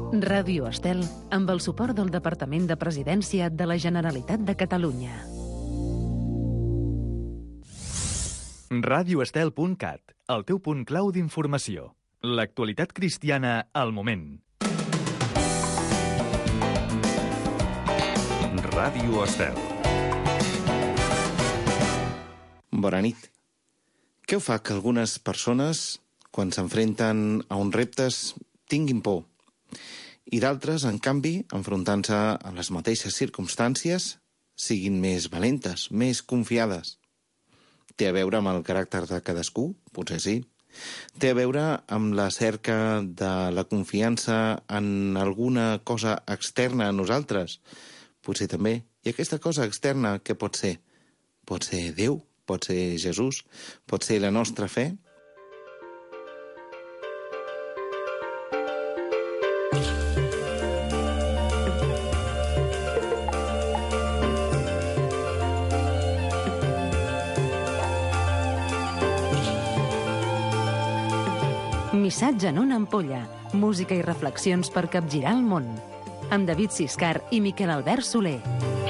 Ràdio Estel, amb el suport del Departament de Presidència de la Generalitat de Catalunya. radioestel.cat, el teu punt clau d'informació. L'actualitat cristiana al moment. Ràdio Estel. Bona nit. Què ho fa que algunes persones, quan s'enfrenten a uns reptes, tinguin por? I d'altres, en canvi, enfrontant-se a les mateixes circumstàncies, siguin més valentes, més confiades. Té a veure amb el caràcter de cadascú? Potser sí. Té a veure amb la cerca de la confiança en alguna cosa externa a nosaltres? Potser també. I aquesta cosa externa, què pot ser? Pot ser Déu? Pot ser Jesús? Pot ser la nostra fe? Missatge en una ampolla. Música i reflexions per capgirar el món. Amb David Siscar i Miquel Albert Soler.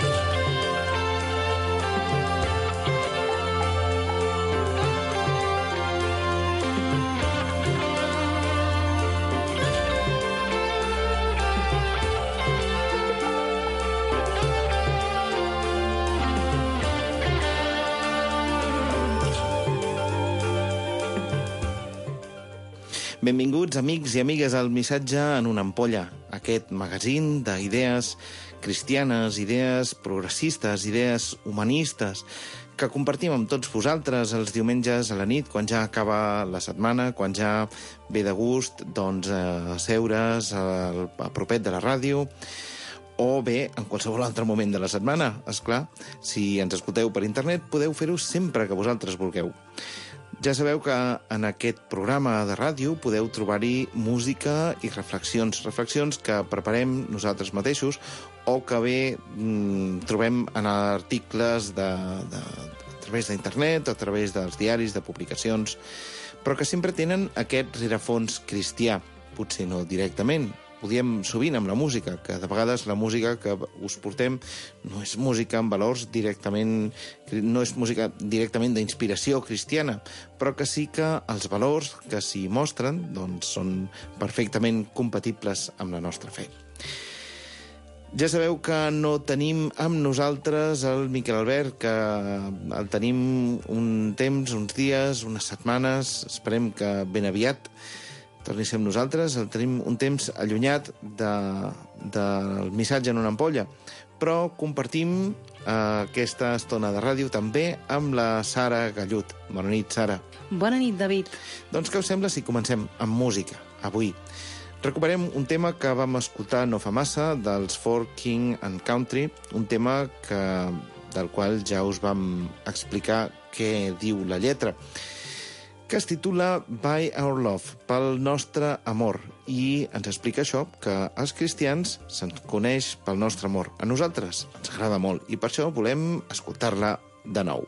Benvinguts, amics i amigues, al Missatge en una ampolla, aquest magazín d'idees cristianes, idees progressistes, idees humanistes, que compartim amb tots vosaltres els diumenges a la nit, quan ja acaba la setmana, quan ja ve de gust seure's a propet de la ràdio, o bé en qualsevol altre moment de la setmana. És clar, si ens escolteu per internet, podeu fer-ho sempre que vosaltres vulgueu. Ja sabeu que en aquest programa de ràdio podeu trobar-hi música i reflexions que preparem nosaltres mateixos o que bé trobem en articles a través d'internet, a través dels diaris, de publicacions, però que sempre tenen aquest rerefons cristià, potser no directament. Ho diem sovint amb la música, que de vegades la música que us portem no és música amb valors directament, no és música directament d'inspiració cristiana, però que sí que els valors que s'hi mostren doncs, són perfectament compatibles amb la nostra fe. Ja sabeu que no tenim amb nosaltres el Miquel Albert, que el tenim un temps, uns dies, unes setmanes, esperem que ben aviat torni a ser amb nosaltres, el tenim un temps allunyat del missatge en una ampolla, però compartim aquesta estona de ràdio també amb la Sara Gallut. Bona nit, Sara. Bona nit, David. Doncs què us sembla si comencem amb música, avui? Recuperem un tema que vam escoltar no fa massa, dels For King and Country, un tema del qual ja us vam explicar què diu la lletra, que es titula By Our Love, pel nostre amor, i ens explica això, que als cristians se'ns coneix pel nostre amor. A nosaltres ens agrada molt, i per això volem escoltar-la de nou.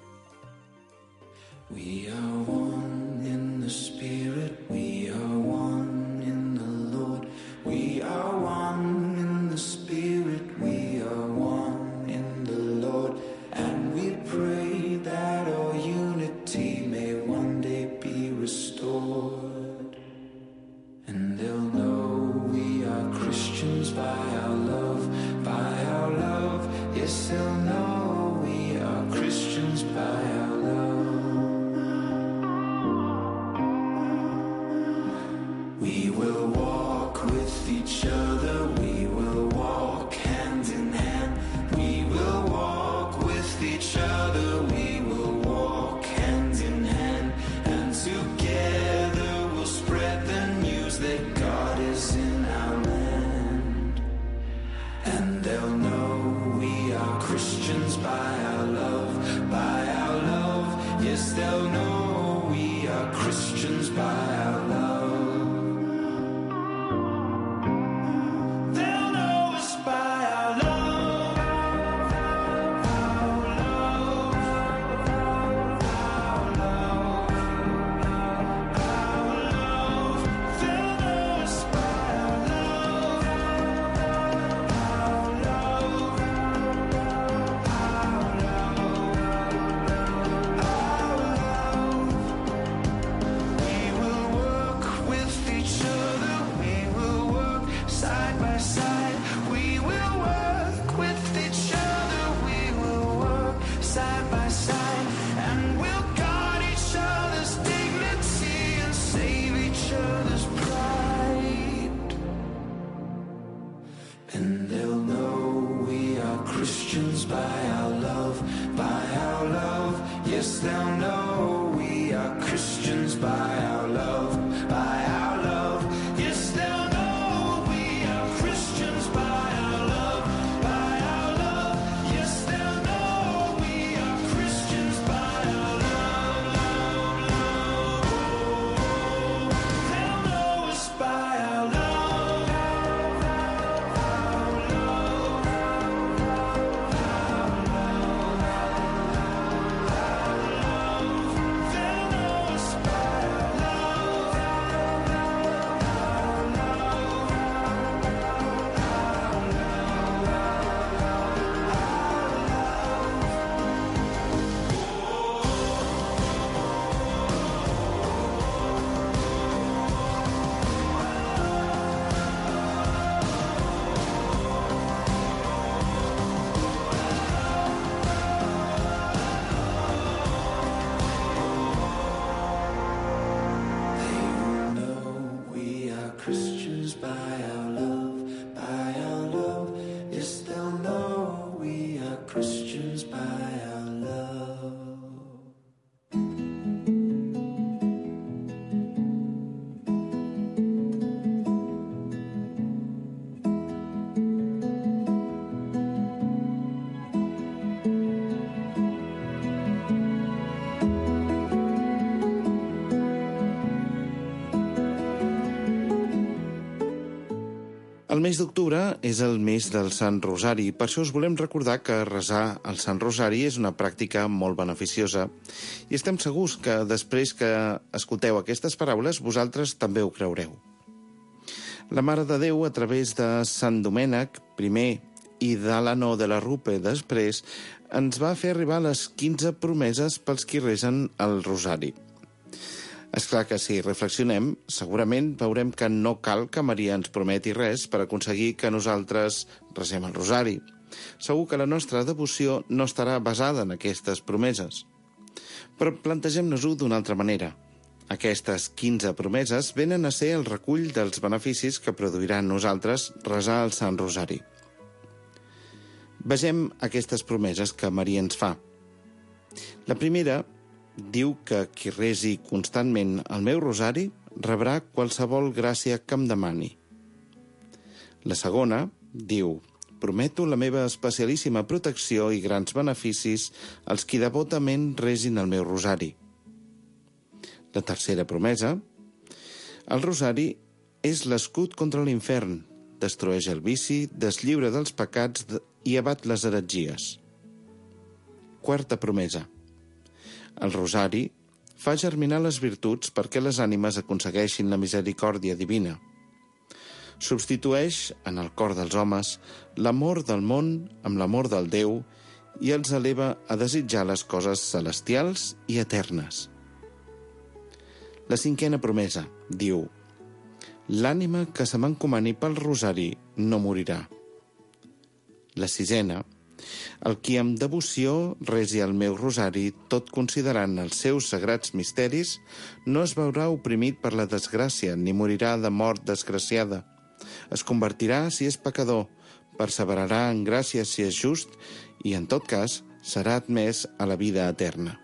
We are one in the Spirit, we are one in the Lord, we are one in the Spirit, we are one in the Lord, and we pray that our unity may one day be restored, and they'll know we are Christians by our love, yes, they'll know we are Christians by our love. We will walk with each other, we will walk hand in hand, we will walk with each other, we will walk hand in hand, and together we'll spread the news that God is in our land, and they'll know we are Christians by our love, yes, they'll know we are Christians by our love. Christians by our love, by our love. Yes, they'll know we are Christians by our love. El mes d'octubre és el mes del Sant Rosari. Per això us volem recordar que resar el Sant Rosari és una pràctica molt beneficiosa i estem segurs que després que escolteu aquestes paraules vosaltres també ho creureu. La Mare de Déu, a través de Sant Domènec, primer, i d'Alano de la Rupe, després, ens va fer arribar les 15 promeses pels qui resen el Rosari. És clar que si reflexionem, segurament veurem que no cal que Maria ens prometi res per aconseguir que nosaltres resem el Rosari. Segur que la nostra devoció no estarà basada en aquestes promeses. Però plantegem-nos-ho d'una altra manera. Aquestes 15 promeses venen a ser el recull dels beneficis que produiran nosaltres resar el Sant Rosari. Vegem aquestes promeses que Maria ens fa. La primera diu que qui resi constantment el meu rosari rebrà qualsevol gràcia que em demani. La segona diu: prometo la meva especialíssima protecció i grans beneficis als qui devotament resin el meu rosari. La tercera promesa: el rosari és l'escut contra l'infern, destrueix el vici, deslliura dels pecats i abat les heretgies. Quarta promesa: el rosari fa germinar les virtuts perquè les ànimes aconsegueixin la misericòrdia divina. Substitueix en el cor dels homes l'amor del món amb l'amor del Déu i els eleva a desitjar les coses celestials i eternes. La cinquena promesa diu: l'ànima que se m'encomani pel rosari no morirà. La sisena: el qui amb devoció resi el meu rosari, tot considerant els seus sagrats misteris, no es veurà oprimit per la desgràcia, ni morirà de mort desgraciada. Es convertirà si és pecador, perseverarà en gràcia si és just, i en tot cas serà admès a la vida eterna.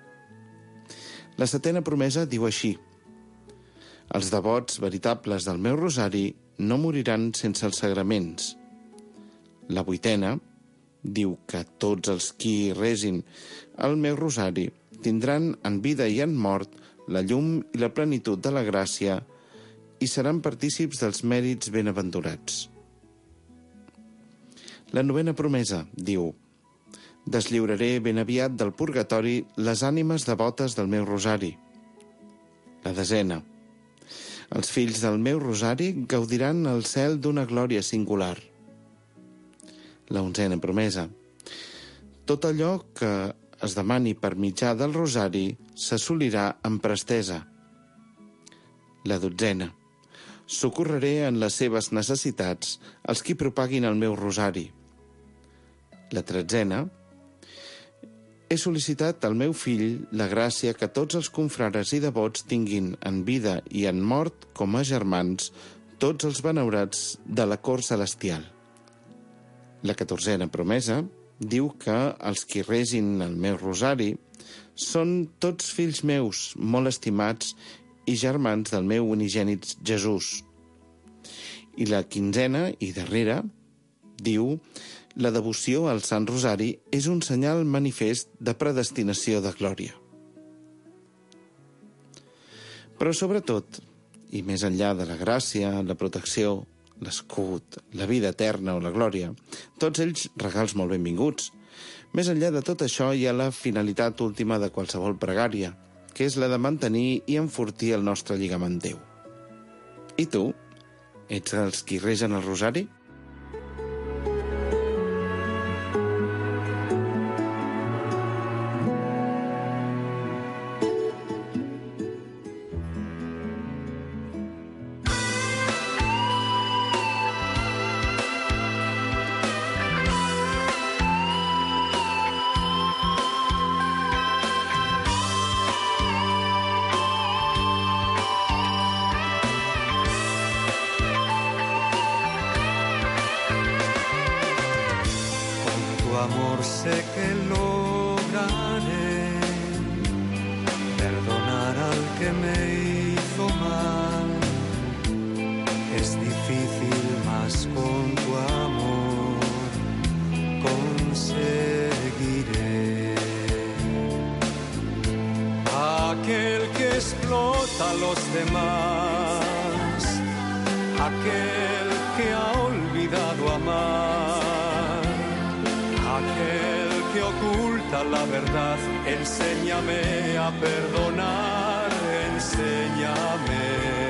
La setena promesa diu així: els devots veritables del meu rosari no moriran sense els sagraments. La vuitena diu que tots els qui resin el meu rosari tindran en vida i en mort la llum i la plenitud de la gràcia i seran partícips dels mèrits benaventurats. La novena promesa diu: deslliuraré ben aviat del purgatori les ànimes devotes del meu rosari. La desena: els fills del meu rosari gaudiran al cel d'una glòria singular. La onzena promesa: tot allò que es demani per mitjà del rosari s'assolirà amb prestesa. La dotzena: socorreré en les seves necessitats els qui propaguin el meu rosari. La tretzena: he sol·licitat al meu fill la gràcia que tots els confrares i devots tinguin en vida i en mort com a germans tots els benaurats de la cort celestial. La catorzena promesa diu que els qui resin el meu rosari són tots fills meus, molt estimats i germans del meu unigènit Jesús. I la quinzena i darrera diu: la devoció al Sant Rosari és un senyal manifest de predestinació de glòria. Però sobretot, i més enllà de la gràcia, la protecció, l'escut, la vida eterna o la glòria, tots ells regals molt benvinguts. Més enllà de tot això hi ha la finalitat última de qualsevol pregària, que és la de mantenir i enfortir el nostre lligam amb Déu. I tu? Ets dels qui resen el rosari? amor sé que lograré perdonar al que me hizo mal. Es difícil, mas con tu amor conseguiré. Aquel que explota a los demás, aquel que ha olvidado amar, aquel que oculta la verdad, enséñame a perdonar, enséñame.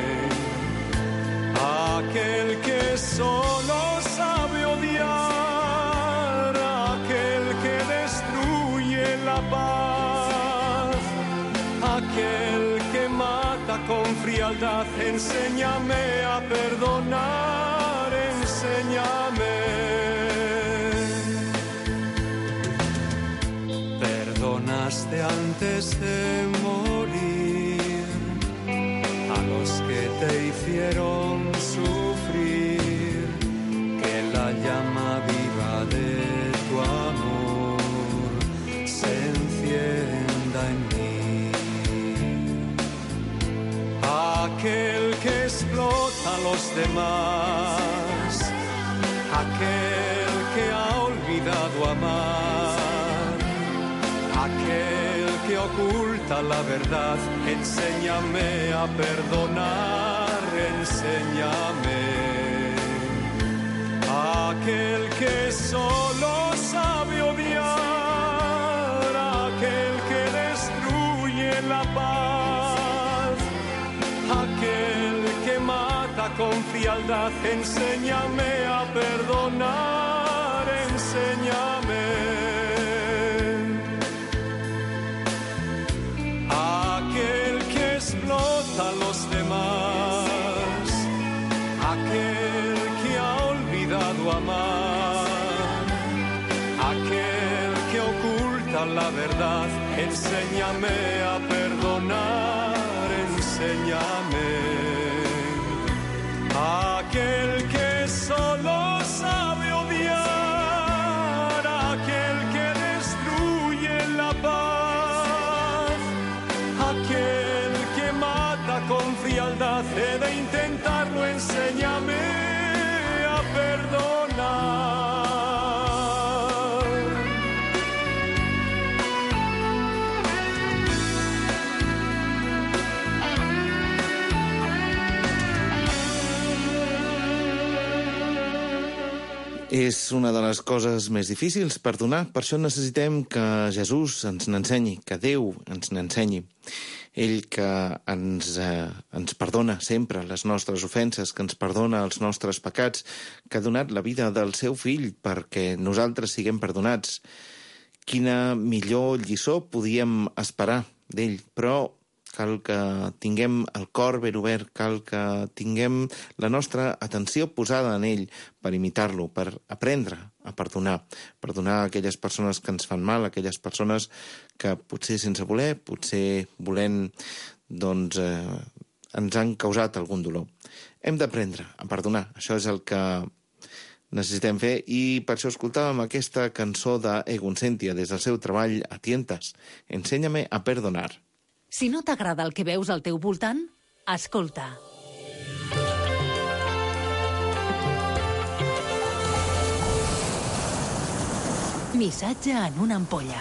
Aquel que solo sabe odiar, aquel que destruye la paz, aquel que mata con frialdad, enséñame a perdonar, enséñame. Perdonaste antes de morir a los que te hicieron sufrir, que la llama viva de tu amor se encienda en mí. Aquel que explota a los demás, aquel que ha olvidado amar, aquel que oculta la verdad, enséñame a perdonar, enséñame. Aquel que solo sabe odiar, aquel que destruye la paz, aquel que mata con frialdad, enséñame a perdonar, enséñame. Aquel que explota a los demás, aquel que ha olvidado amar, aquel que oculta la verdad, enséñame a perdonar, enséñame. Aquel que solo sabe odiar, aquel que destruye la paz, aquel que mata con frialdad, he de intentarlo, enséñame a perdonar. És una de les coses més difícils, perdonar. Per això necessitem que Jesús ens n'ensenyi, que Déu ens n'ensenyi. Ell que ens perdona sempre les nostres ofenses, que ens perdona els nostres pecats, que ha donat la vida del seu fill perquè nosaltres siguem perdonats. Quina millor lliçó podíem esperar d'ell, però cal que tinguem el cor ben obert, cal que tinguem la nostra atenció posada en ell per imitar-lo, per aprendre a perdonar. Perdonar aquelles persones que ens fan mal, aquelles persones que potser sense voler, potser volent, doncs ens han causat algun dolor. Hem d'aprendre a perdonar, això és el que necessitem fer, i per això escoltàvem aquesta cançó d'Egon Sentia des del seu treball A Tientas, Enséñame a perdonar. Si no t'agrada el que veus al teu voltant, escolta. Missatge en una ampolla.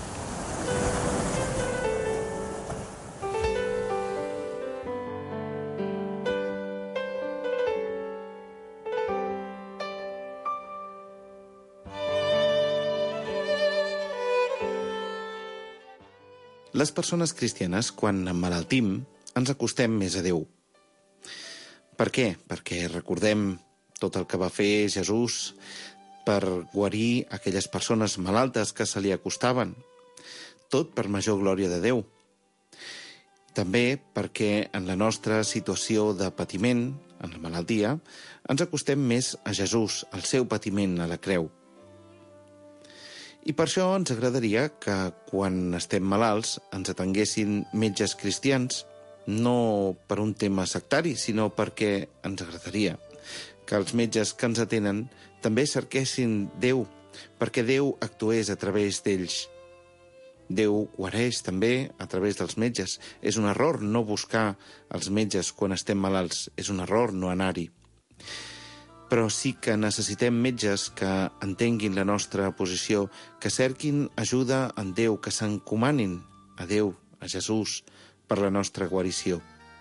Les persones cristianes, quan emmalaltim, ens acostem més a Déu. Per què? Perquè recordem tot el que va fer Jesús per guarir aquelles persones malaltes que se li acostaven. Tot per major glòria de Déu. També perquè en la nostra situació de patiment, en la malaltia, ens acostem més a Jesús, al seu patiment a la creu. I per això ens agradaria que quan estem malalts ens atenguessin metges cristians, no per un tema sectari, sinó perquè ens agradaria que els metges que ens atenen també cerquessin Déu, perquè Déu actués a través d'ells. Déu guareix també a través dels metges. És un error no buscar els metges quan estem malalts. És un error no anar-hi. Però sí que necessitem metges que entenguin la nostra posició, que cerquin ajuda en Déu, que s'encomanin a Déu, a Jesús, per la nostra guarició.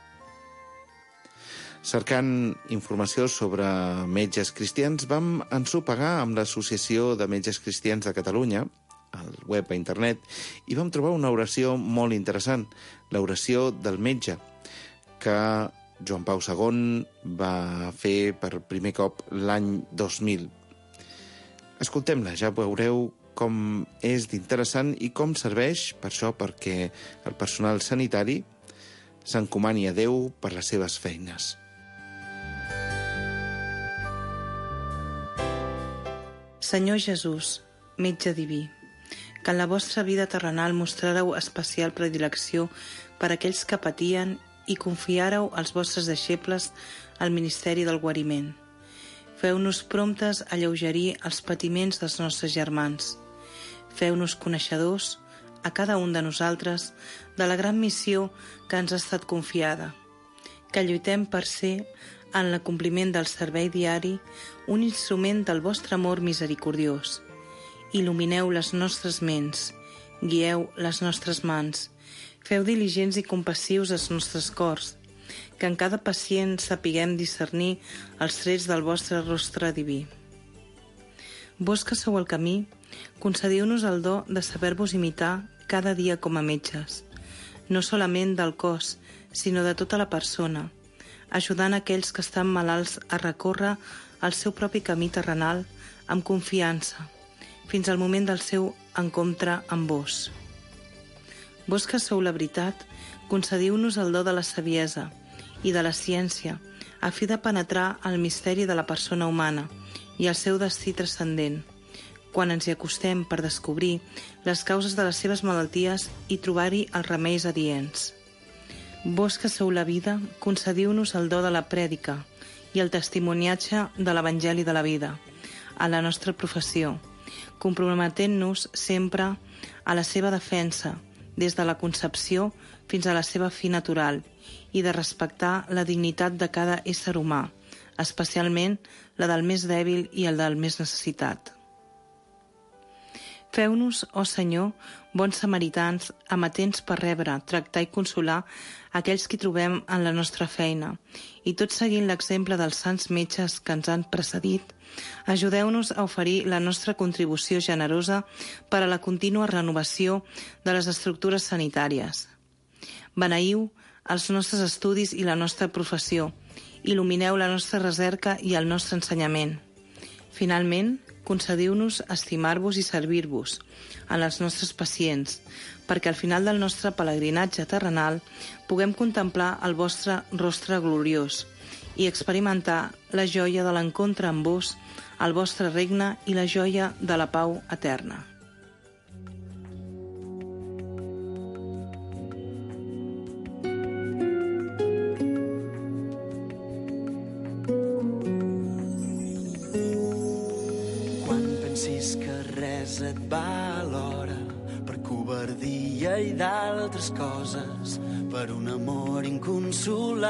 Cercant informació sobre metges cristians, vam ensopegar amb l'Associació de Metges Cristians de Catalunya, al web a internet, i vam trobar una oració molt interessant, l'oració del metge, que Joan Pau II va fer per primer cop l'any 2000. Escoltem-la, ja veureu com és d'interessant i com serveix per això, perquè el personal sanitari s'encomani a Déu per les seves feines. Senyor Jesús, metge diví, que en la vostra vida terrenal mostrareu especial predilecció per aquells que patien i confiareu als vostres deixebles al ministeri del guariment. Feu-nos promptes a alleugerir els patiments dels nostres germans. Feu-nos coneixedors, a cada un de nosaltres, de la gran missió que ens ha estat confiada, que lluitem per ser, en l'acompliment del servei diari, un instrument del vostre amor misericordiós. Il·lumineu les nostres ments, guieu les nostres mans, feu diligents i compassius els nostres cors, que en cada pacient sapiguem discernir els trets del vostre rostre diví. Vos que sou el camí, concediu-nos el do de saber-vos imitar cada dia com a metges, no solament del cos, sinó de tota la persona, ajudant aquells que estan malalts a recórrer el seu propi camí terrenal amb confiança, fins al moment del seu encontre amb vos. Vos que sou la veritat, concediu-nos el do de la saviesa i de la ciència, a fi de penetrar el misteri de la persona humana i el seu destí transcendent, quan ens hi acostem per descobrir les causes de les seves malalties i trobar-hi els remeis adients. Vos que sou la vida, concediu-nos el do de la prèdica i el testimoniatge de l'Evangeli de la vida a la nostra professió, comprometent-nos sempre a la seva defensa, des de la concepció fins a la seva fi natural, i de respectar la dignitat de cada ésser humà, especialment la del més dèbil i el del més necessitat. Feu-nos, ó Senyor, bons samaritans, amatents per rebre, tractar i consolar aquells que trobem en la nostra feina, i tot seguint l'exemple dels sants metges que ens han precedit, ajudeu-nos a oferir la nostra contribució generosa per a la contínua renovació de les estructures sanitàries. Beneïu els nostres estudis i la nostra professió, il·lumineu la nostra recerca i el nostre ensenyament. Finalment, concediu-nos estimar-vos i servir-vos en els nostres pacients, perquè al final del nostre pelegrinatge terrenal puguem contemplar el vostre rostre gloriós i experimentar la joia de l'encontre amb vos, el vostre regne i la joia de la pau eterna. Et va l'hora per covardia i d'altres coses, per un amor inconsolable.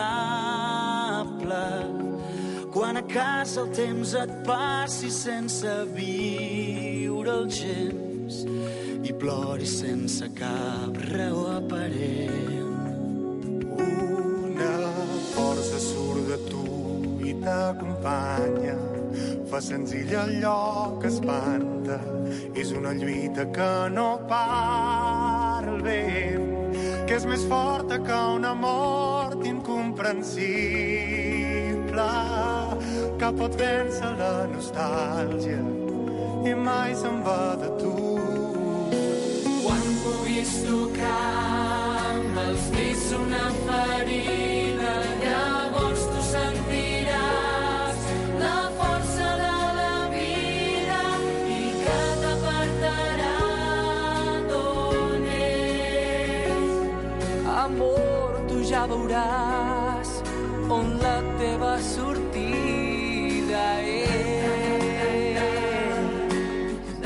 Quan a casa el temps et passi sense viure'l gens i ploris sense cap raó aparent. Una força surt de tu i t'acompanya, fa senzill allò que espanta, és una lluita que no para el vent, que és més forta que una mort incomprensible, que pot vèncer la nostàlgia i mai se'n va de tu. Quan puguis tocar amb els dits una ferida, llavors tu sentiràs la força de la vida i que t'apartarà d'on és. Amor, tu ja veuràs on la teva sortida és.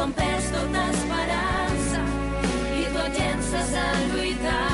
quan perds tota esperança i tot llences a lluitar.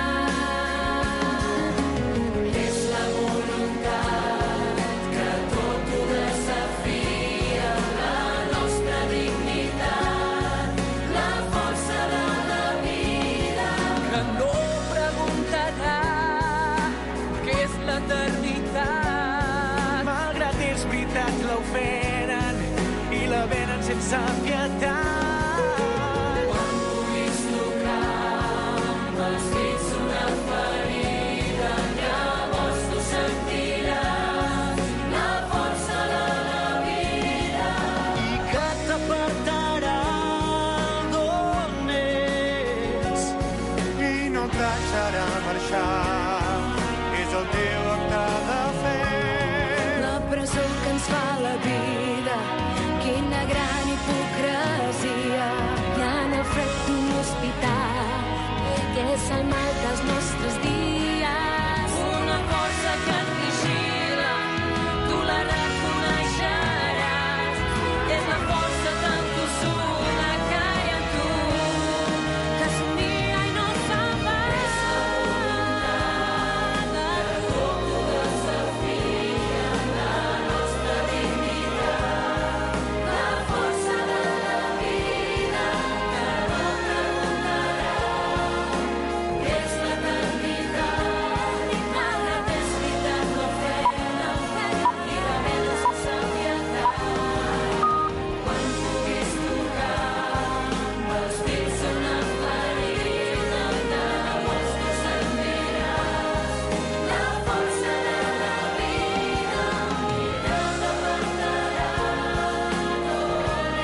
És la voluntat que tot ho desafia, la nostra dignitat, la força de la vida. Que no preguntarà què és l'eternitat. Malgrat és veritat, l'ofenen i la venen sense pietat. Quan puguis tocar amb els dits una ferida, llavors tu sentiràs la força de la vida. I que t'apartarà d'on és. I no et deixarà marxar. És el teu acte de fe. La presó que ens fa la vida, quina gran hipocresia. Hi ha en el fred d'un hospital, que és el mal dels nostres dies. Una força que et vigila, tu la reconeixeràs. És la força tan tossuda que hi ha en tu, que somnia i no fa pas. És la voluntat que tot ho desafia, la nostra dignitat, la força de la vida, que no preguntarà què és l'eternitat. Malgrat és veritat, l'ofenen i la venen sense pietat. Quan puguis tocar amb els dits una ferida, llavors tu sentiràs la força de la vida i que t'apartarà d'on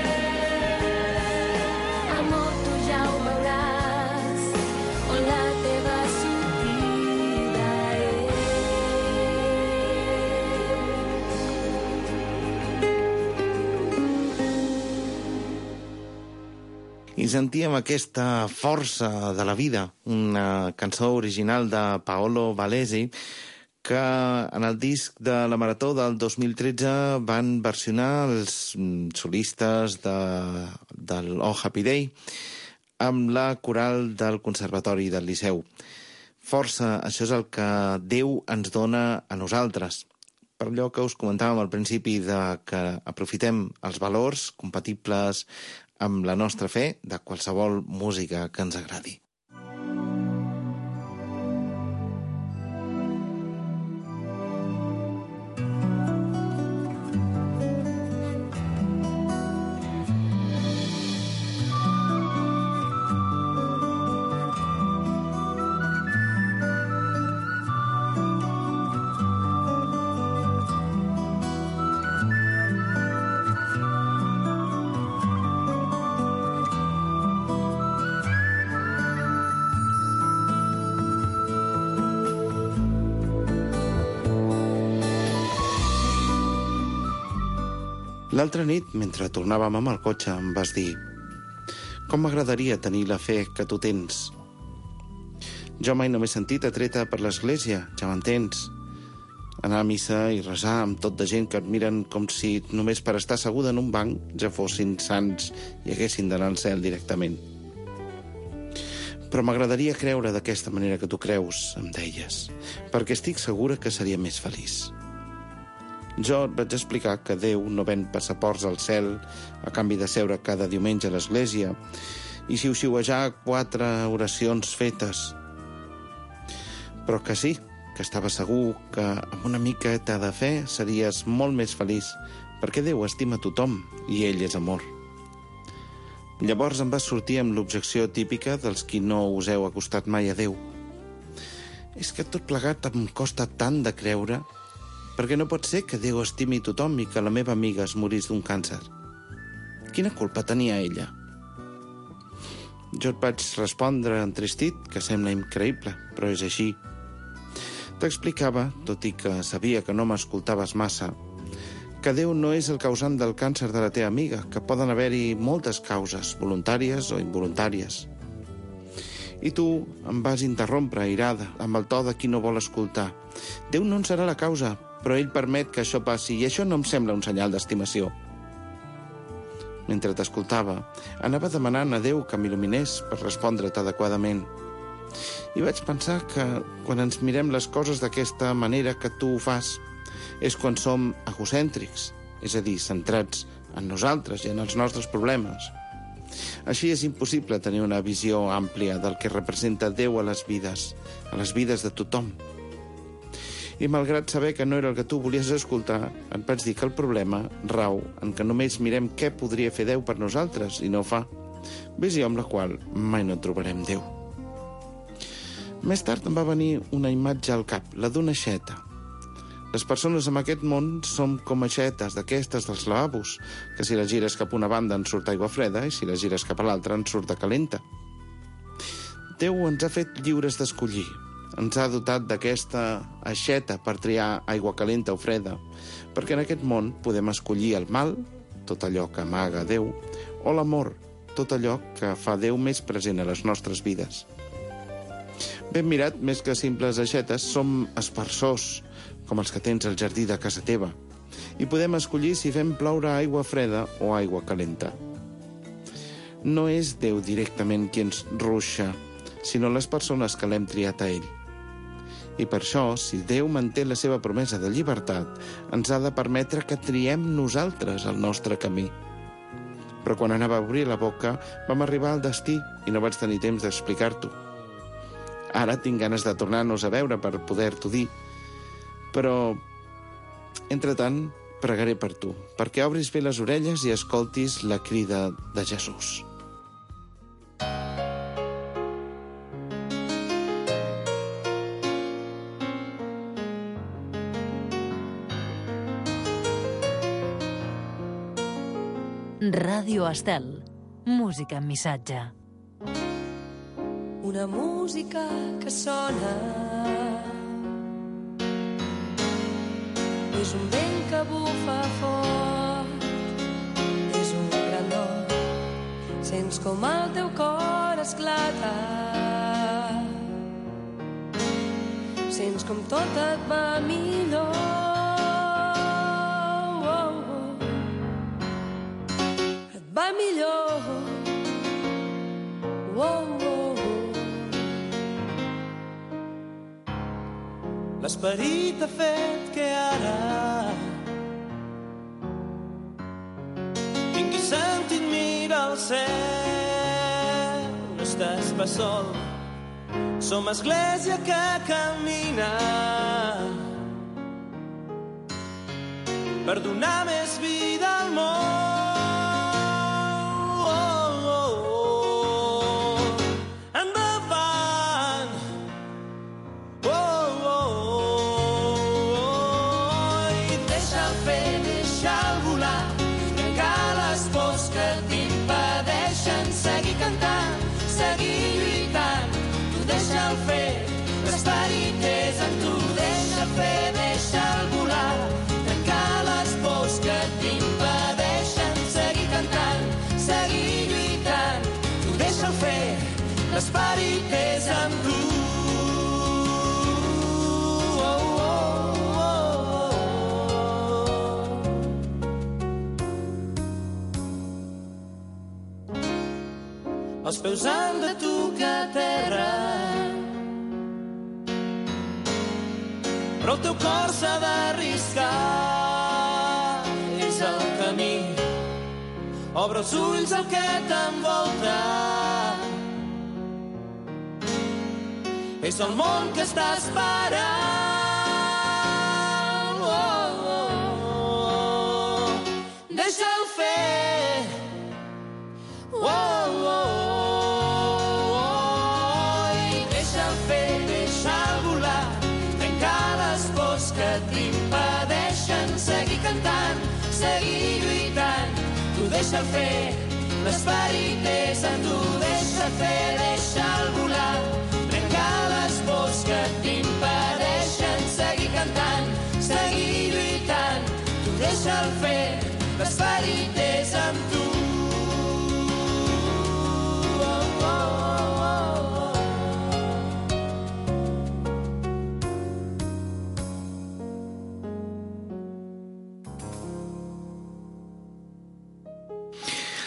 és. Amor, tu ja ho veuràs, on la teva sortida és. I sentíem aquesta força de la vida, una cançó original de Paolo Valesi, que en el disc de la Marató del 2013 van versionar els solistes del Oh Happy Day amb la coral del Conservatori del Liceu. Força, això és el que Déu ens dona a nosaltres. Per allò que us comentàvem al principi de que aprofitem els valors compatibles amb la nostra fe de qualsevol música que ens agradi. L'altra nit, mentre tornàvem amb el cotxe, em vas dir: com m'agradaria tenir la fe que tu tens. Jo mai no m'he sentit atreta per l'església, ja m'entens. Anar a missa i resar amb tot de gent que et miren com si només per estar asseguda en un banc ja fossin sants i haguessin d'anar al cel directament. Però m'agradaria creure d'aquesta manera que tu creus, em deies, perquè estic segura que seria més feliç. Jo et vaig explicar que Déu no ven passaports al cel a canvi de seure cada diumenge a l'església i xiu-xiuejar 4 oracions fetes. Però que sí, que estava segur que amb una miqueta de fe series molt més feliç, perquè Déu estima tothom i ell és amor. Llavors em vas sortir amb l'objecció típica dels qui no us heu acostat mai a Déu. És que tot plegat em costa tant de creure, perquè no pot ser que Déu estimi tothom i que la meva amiga es morís d'un càncer. Quina culpa tenia ella? Jo et vaig respondre entristit, que sembla increïble, però és així. T'explicava, tot i que sabia que no m'escoltaves massa, que Déu no és el causant del càncer de la teva amiga, que poden haver-hi moltes causes, voluntàries o involuntàries. I tu em vas interrompre, airada, amb el to de qui no vol escoltar. Déu no en serà la causa, però ell permet que això passi, i això no em sembla un senyal d'estimació. mentre t'escoltava, anava demanant a Déu que m'il·luminés per respondre't adequadament. I vaig pensar que quan ens mirem les coses d'aquesta manera que tu ho fas, és quan som egocèntrics, és a dir, centrats en nosaltres i en els nostres problemes. Així és impossible tenir una visió àmplia del que representa Déu a les vides de tothom. I malgrat saber que no era el que tu volies escoltar, et vaig dir que el problema rau en que només mirem què podria fer Déu per nosaltres i no ho fa. Visió amb la qual mai no trobarem Déu. Més tard em va venir una imatge al cap, la d'una aixeta. Les persones en aquest món som com aixetes d'aquestes dels lavabos, que si les gires cap a una banda en surt aigua freda i si les gires cap a l'altra en surt de calenta. Déu ens ha fet lliures d'escollir. Ens ha dotat d'aquesta aixeta per triar aigua calenta o freda, perquè en aquest món podem escollir el mal, tot allò que amaga Déu, o l'amor, tot allò que fa Déu més present a les nostres vides. Ben mirat, més que simples aixetes, som espersors, com els que tens al jardí de casa teva, i podem escollir si fem ploure aigua freda o aigua calenta. No és Déu directament qui ens ruixa, sinó les persones que l'hem triat a ell. I per això, si Déu manté la seva promesa de llibertat, ens ha de permetre que triem nosaltres el nostre camí. Però quan anava a obrir la boca, vam arribar al destí i no vaig tenir temps d'explicar-t'ho. Ara tinc ganes de tornar-nos a veure per poder-t'ho dir, però, entretant, pregaré per tu, perquè obris bé les orelles i escoltis la crida de Jesús. Ràdio Estel. Música amb missatge. Una música que sona. És un vent que bufa fort. És un gran do. Sents com el teu cor esclata. Sents com tot et va millor. Va millor. L'esperit ha fet que ara tingui sentit mirar al cel. No estàs pas sol, som església que camina per donar més vida al món. L'esperit és en tu, deixa fer, deixa'l volar, trencar les pors que t'impedeixen seguir cantant, seguir lluitant. Tu deixa'l fer, l'esperit és en tu. Els peus han de tocar terra, però el teu cor s'ha d'arriscar. És el camí, obre els ulls al que t'envolta. És el món que està esperant. Deixa'l fer. Deixa'l fer, deixa'l volar, trencar les pors que t'impedeixen seguir cantant, seguir lluitant. Tu deixa'l fer, l'esperit és en tu. Deixa'l fer, deixa'l volar, trencar les pors que t'impedeixen seguir cantant, seguir lluitant. Tu deixa'l fer, l'esperit és en tu.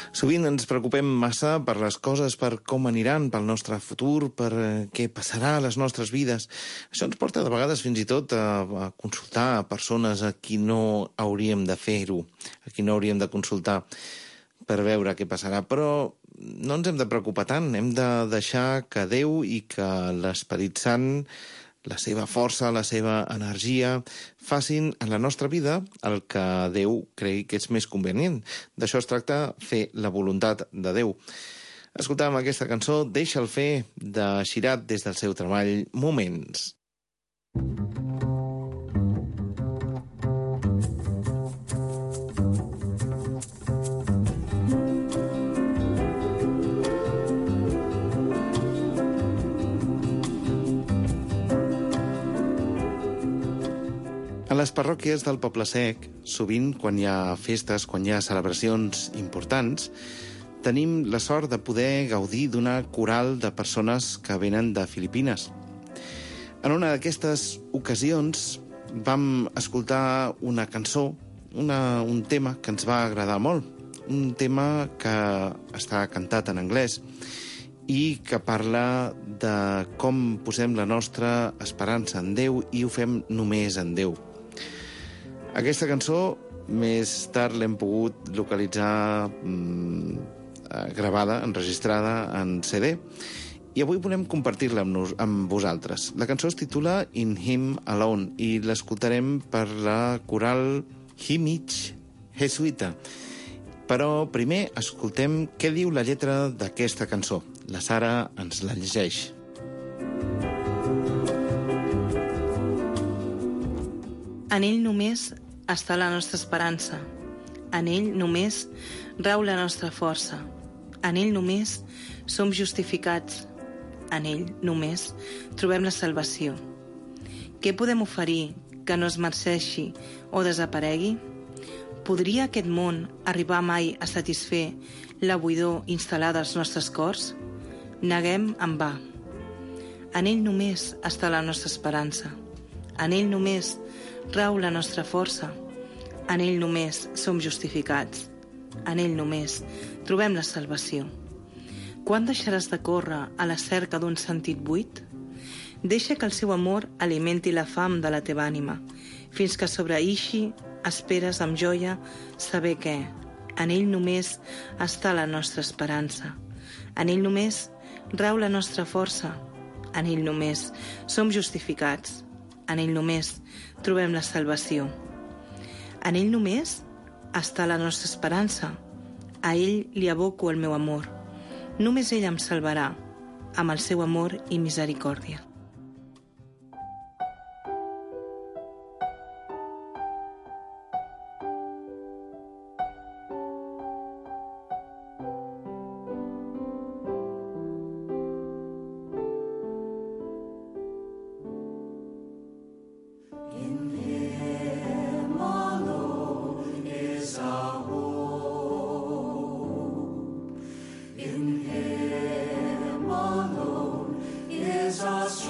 Sovint ens preocupem massa per les coses, per com aniran, pel nostre futur, per què passarà a les nostres vides. Això ens porta de vegades fins i tot a consultar a persones a qui no hauríem de fer-ho, a qui no hauríem de consultar per veure què passarà. Però no ens hem de preocupar tant, hem de deixar que Déu i que l'Esperit Sant, la seva força, la seva energia, facin en la nostra vida el que Déu cregui que és més convenient. D'això es tracta, fer la voluntat de Déu. Escoltàvem aquesta cançó, Deixa'l fer, de Xirat, des del seu treball Moments. A les parròquies del Poble Sec, sovint, quan hi ha festes, quan hi ha celebracions importants, tenim la sort de poder gaudir d'una coral de persones que venen de Filipines. En una d'aquestes ocasions vam escoltar una cançó, un tema que ens va agradar molt, un tema que està cantat en anglès i que parla de com posem la nostra esperança en Déu i ho fem només en Déu. Aquesta cançó més tard l'hem pogut localitzar gravada, enregistrada en CD, i avui volem compartir-la amb vosaltres. La cançó es titula In Him Alone i l'escoltarem per la coral Himich Jesuita. Però primer escoltem què diu la lletra d'aquesta cançó. La Sara ens la llegeix. En ell només està la nostra esperança. En ell només rau la nostra força. En ell només som justificats. En ell només trobem la salvació. Què podem oferir que no es marceixi o desaparegui? Podria aquest món arribar mai a satisfer la buidor instal·lada als nostres cors? Neguem en va. En ell només està la nostra esperança. En ell només rau la nostra força. En ell només som justificats. En ell només trobem la salvació. Quan deixaràs de córrer a la cerca d'un sentit buit? Deixa que el seu amor alimenti la fam de la teva ànima, fins que sobreïxi esperes amb joia saber que en ell només està la nostra esperança. En ell només rau la nostra força. En ell només som justificats. En ell només trobem la salvació. En ell només està la nostra esperança. A ell li aboco el meu amor. Només ell em salvarà amb el seu amor i misericòrdia. Our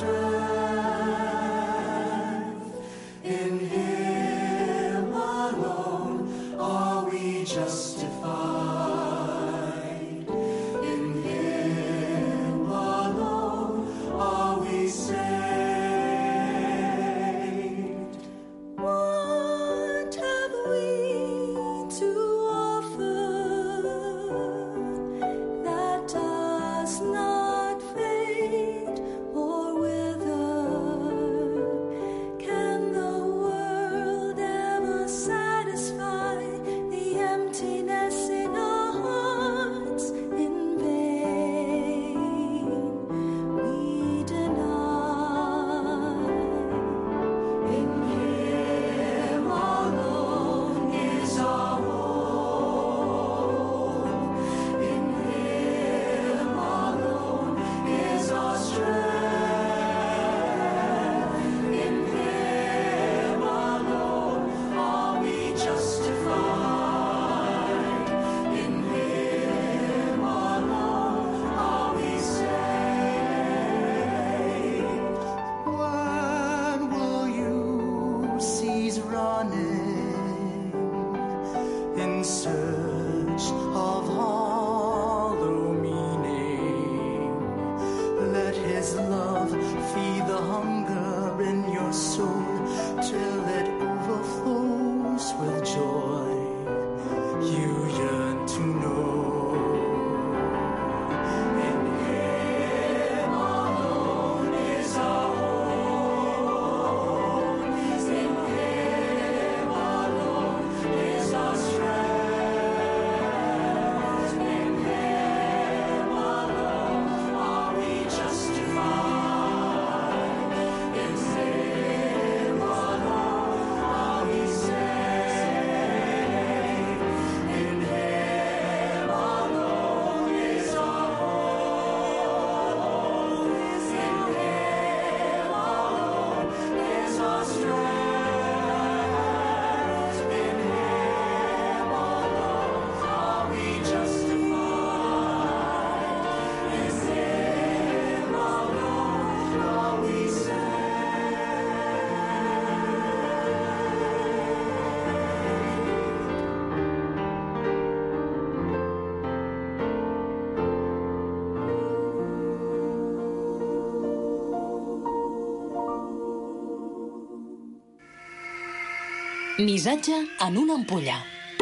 Missatge en una ampolla.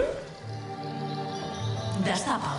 Destapa'l.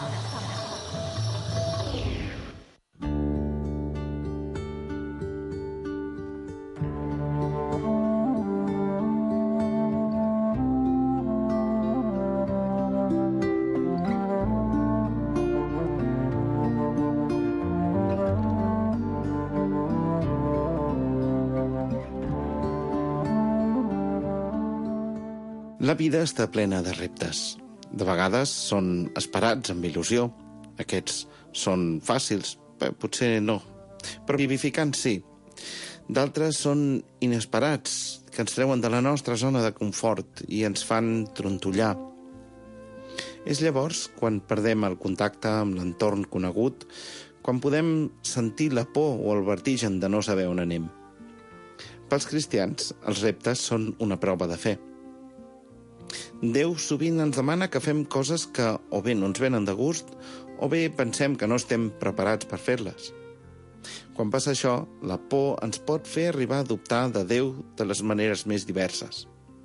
La vida està plena de reptes. De vegades són esperats amb il·lusió. Aquests són fàcils, potser no, però vivificants sí. D'altres són inesperats, que ens treuen de la nostra zona de confort i ens fan trontollar. És llavors quan perdem el contacte amb l'entorn conegut, quan podem sentir la por o el vertigen de no saber on anem. Pels cristians, els reptes són una prova de fe. Déu sovint ens demana que fem coses que o bé no ens venen de gust o bé pensem que no estem preparats per fer-les. Quan passa això, la por ens pot fer arribar a dubtar de Déu de les maneres més diverses.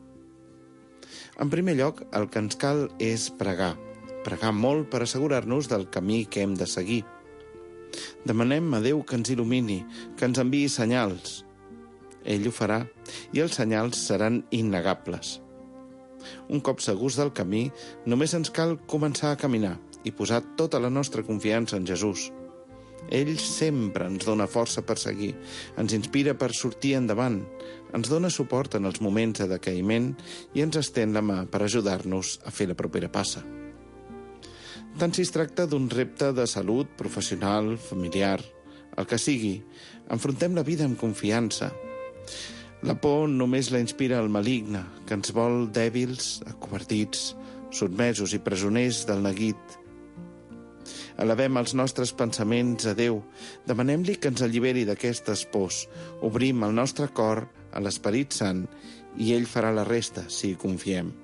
En primer lloc, el que ens cal és pregar molt per assegurar-nos del camí que hem de seguir. Demanem a Déu que ens il·lumini, que ens enviï senyals. Ell ho farà i els senyals seran innegables. Un cop segurs del camí, només ens cal començar a caminar i posar tota la nostra confiança en Jesús. Ell sempre ens dona força per seguir, ens inspira per sortir endavant, ens dona suport en els moments de decaïment i ens estén la mà per ajudar-nos a fer la propera passa. Tant si es tracta d'un repte de salut, professional, familiar, el que sigui, enfrontem la vida amb confiança. La por només la inspira el maligne, que ens vol dèbils, acovardits, sotmesos i presoners del neguit. Elevem els nostres pensaments a Déu, demanem-li que ens alliberi d'aquestes pors, obrim el nostre cor a l'Esperit Sant i ell farà la resta si hi confiem.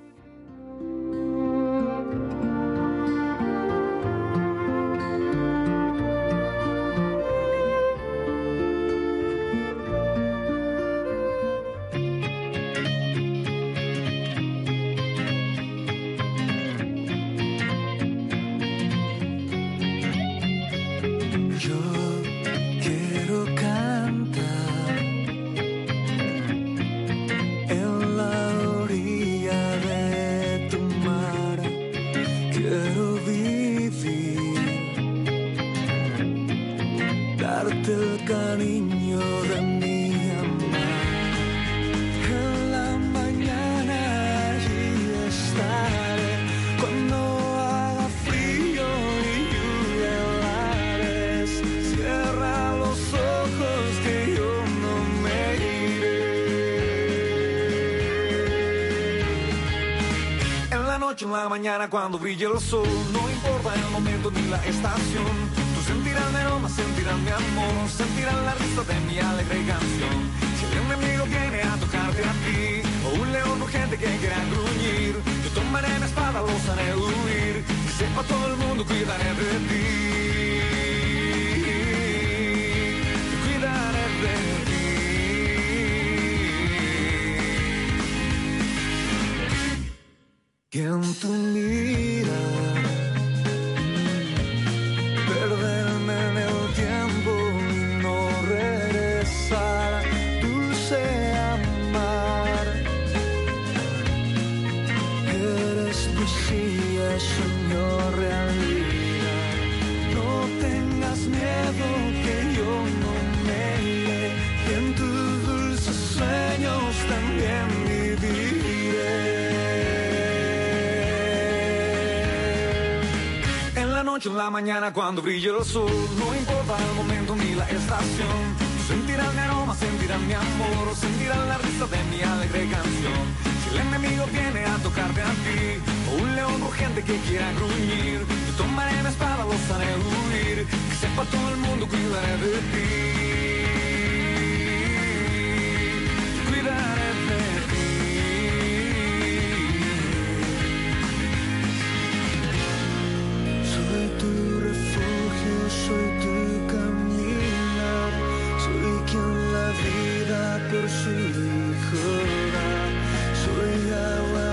El cariño de mi amor. En la mañana allí estaré, cuando haga frío y lluvia en lares. Cierra los ojos que yo no me iré. En la noche, en la mañana, cuando brille el sol, no importa el momento ni la estación. Sentirán mi aroma, sentirán mi amor, sentirán la risa de mi alegre canción. Si el enemigo viene a tocarte a ti, o un león urgente que quiera gruñir, yo tomaré mi espada, los haré huir, y sepa todo el mundo, cuidaré de ti. Cuidaré de ti. Que en tu mirada perderme en el tiempo y no regresar, dulce amar. Eres poesía, sueño, realidad. No tengas miedo que yo no me iré, y en tus dulces sueños también viviré. En la mañana cuando brille el sol, no importa el momento ni la estación. Tú sentirás mi aroma, sentirás mi amor, sentirás la risa de mi alegre canción. Si el enemigo viene a tocarte a ti, o un león urgente que quiera gruñir, yo tomaré mi espada, los haré huir, que sepa todo el mundo, cuidaré de ti. Cuidaré de ti. Soy tu refugio, soy tu caminar, soy quien la vida por su hijo da, soy agua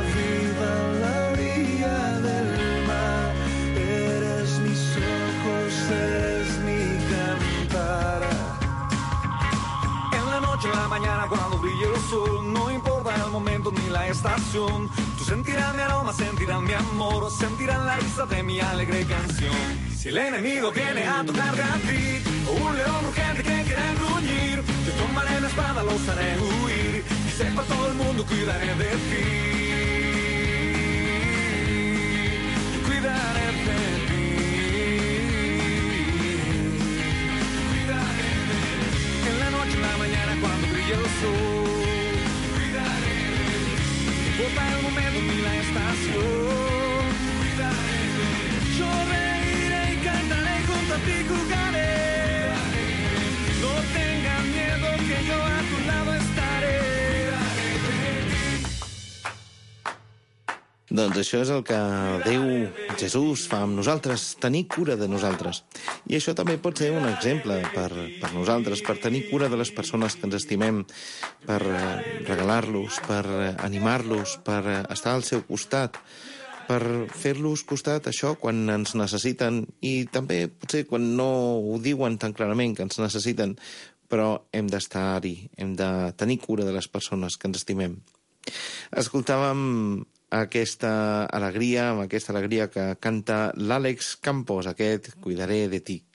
estación. Tú sentirás mi aroma, sentirás mi amor, sentirás la risa de mi alegre canción. Si el enemigo viene a tocarte a ti, o un león urgente que quiere gruñir, yo tomaré la espada, los haré huir, y sepa todo el mundo, cuidaré de ti. Cuidaré de ti. Cuidaré de ti. En la noche, en la mañana, cuando brille el sol, cuidaré de ti. Importa el momento ni la estación, cuidaré de ti. Yo reiré y cantaré junto a ti, jugaré. No tengas miedo que yo a tu lado estaré. Doncs això és el que Déu, Jesús, fa amb nosaltres, tenir cura de nosaltres. I això també pot ser un exemple per nosaltres, per tenir cura de les persones que ens estimem, per regalar-los, per animar-los, per estar al seu costat, per fer-los costat això quan ens necessiten i també potser quan no ho diuen tan clarament que ens necessiten, però hem d'estar-hi, hem de tenir cura de les persones que ens estimem. Escoltàvem aquesta alegria, amb aquesta alegria que canta l'Àlex Campos, aquest Cuidaré de ti.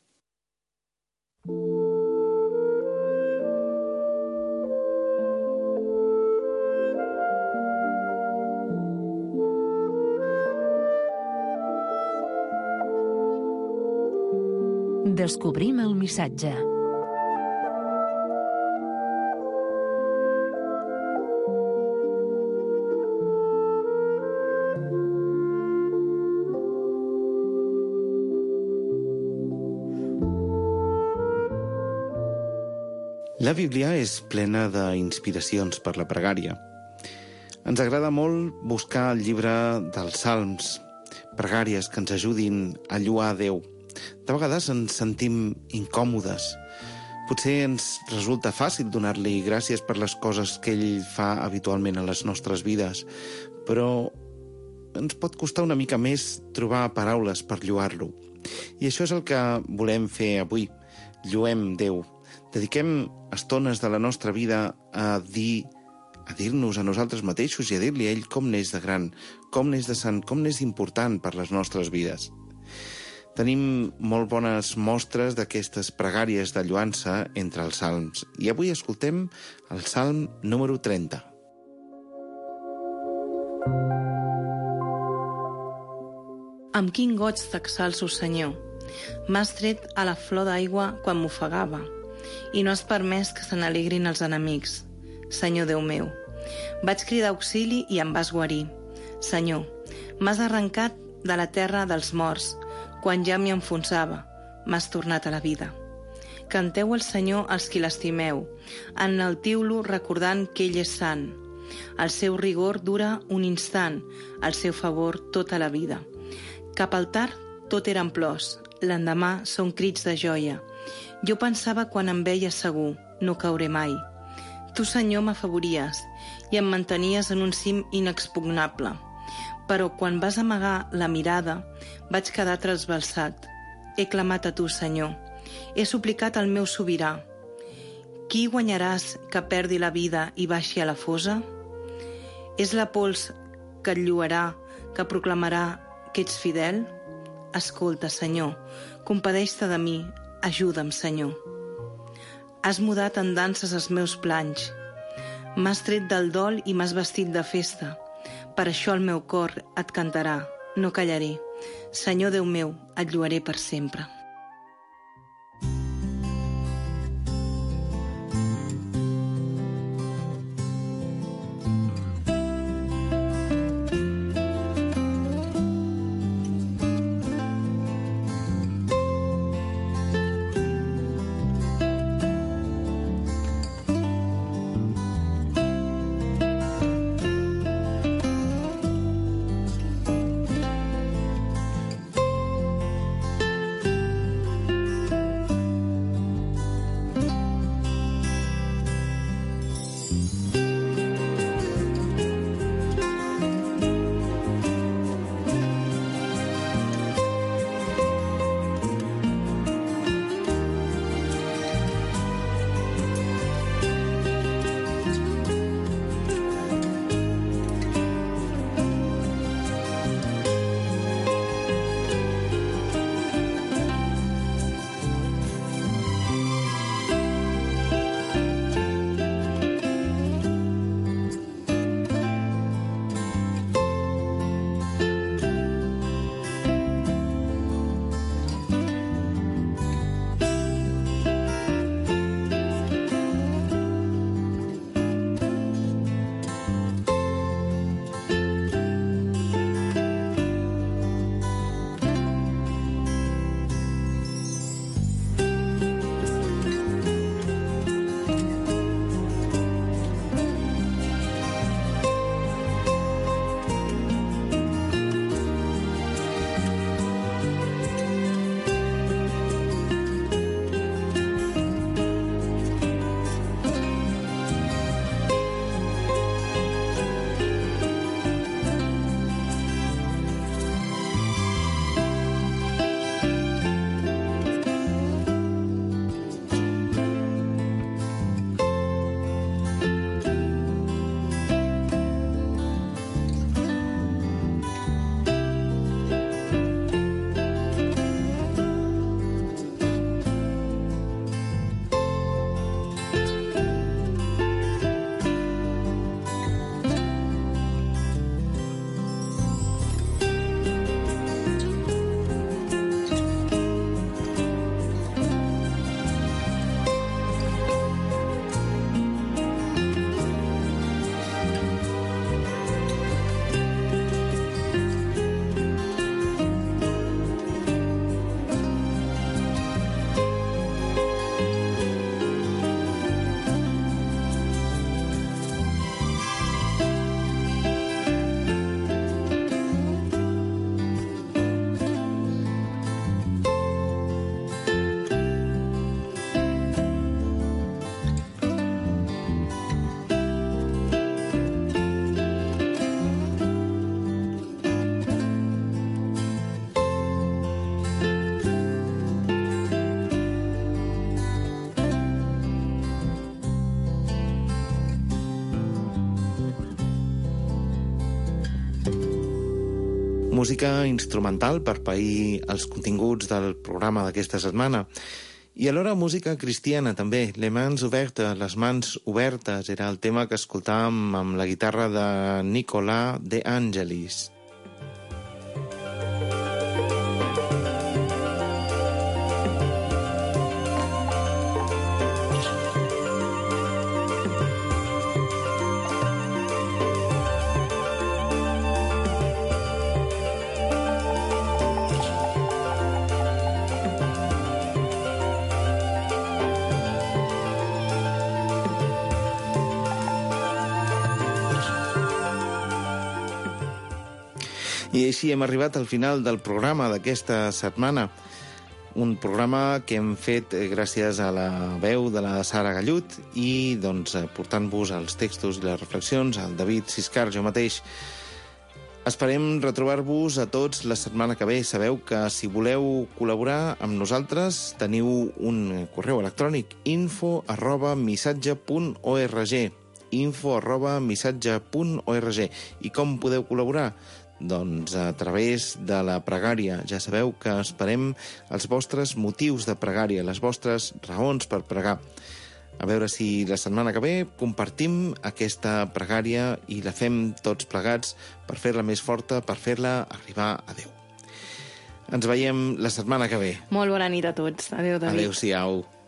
Descobrim el missatge. La Bíblia és plena d'inspiracions per la pregària. Ens agrada molt buscar el llibre dels Salms, pregàries que ens ajudin a lloar a Déu. De vegades ens sentim incòmodes. Potser ens resulta fàcil donar-li gràcies per les coses que ell fa habitualment a les nostres vides, però ens pot costar una mica més trobar paraules per lloar-lo. I això és el que volem fer avui. Lloem Déu. Dediquem estones de la nostra vida a dir-nos a nosaltres mateixos i a dir-li a ell com n'és de gran, com n'és de sant, com n'és important per les nostres vides. Tenim molt bones mostres d'aquestes pregàries de lloança entre els salms i avui escoltem el salm número 30. Amb quin goig t'exalço, Senyor. M'has tret a la flor d'aigua quan m'ofegava i no has permès que se n'alegrin els enemics. Senyor Déu meu, vaig cridar auxili i em vas guarir. Senyor, m'has arrencat de la terra dels morts, quan ja m'hi enfonsava, m'has tornat a la vida. Canteu al Senyor els qui l'estimeu, enaltiu-lo recordant que ell és sant. El seu rigor dura un instant, el seu favor tota la vida. Cap al tard tot eren plors, l'endemà són crits de joia. Jo pensava quan em veia segur, no cauré mai. Tu, Senyor, m'afavories i em mantenies en un cim inexpugnable. Però quan vas amagar la mirada, vaig quedar trasbalsat. He clamat a tu, Senyor. He suplicat al meu sobirà. Qui guanyaràs que perdi la vida i baixi a la fosa? És la pols que et lloarà, que proclamarà que ets fidel? Escolta, Senyor, compadeix-te de mi, ajuda'm, Senyor. Has mudat en danses els meus planys. M'has tret del dol i m'has vestit de festa. Per això el meu cor et cantarà, no callaré. Senyor Déu meu, et lloaré per sempre. música instrumental per pair els continguts del programa d'aquesta setmana. I alhora música cristiana també, les mans obertes, era el tema que escoltàvem amb la guitarra de Nicola De Angelis. I així hem arribat al final del programa d'aquesta setmana. Un programa que hem fet gràcies a la veu de la Sara Gallut i portant-vos els textos i les reflexions, al David Siscar, jo mateix. Esperem retrobar-vos a tots la setmana que ve. Sabeu que si voleu col·laborar amb nosaltres teniu un correu electrònic info@missatge.org info@missatge.org. I com podeu col·laborar? Doncs a través de la pregària. Ja sabeu que esperem els vostres motius de pregària, les vostres raons per pregar. A veure si la setmana que ve compartim aquesta pregària i la fem tots plegats per fer-la més forta, per fer-la arribar a Déu. Ens veiem la setmana que ve. Molt bona nit a tots. Adéu, David. Adéu-siau.